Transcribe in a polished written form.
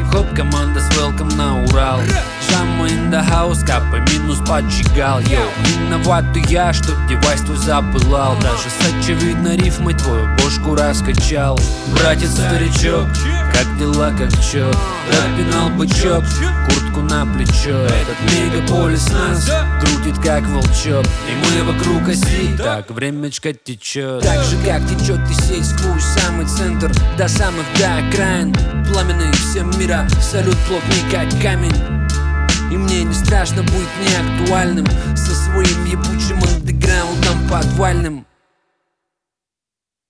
Хоп, команда с welcome на Урал. Шамма in the house, капа минус поджигал. Йоу, виноватый я, что девайс твой запылал. Даже с очевидной рифмой твою бошку раскачал. Братец-старичок, как дела, как чё? Пропинал бычок, куртку на плечо. Этот мегаполис нас крутит как волчок, и мы вокруг оси, так времечко течет. Так же как течет и сеть сквозь самый центр до самых до окраин. Пламенный всем мира, салют плотный как камень. И мне не страшно быть неактуальным со своим ебучим андеграундом подвальным.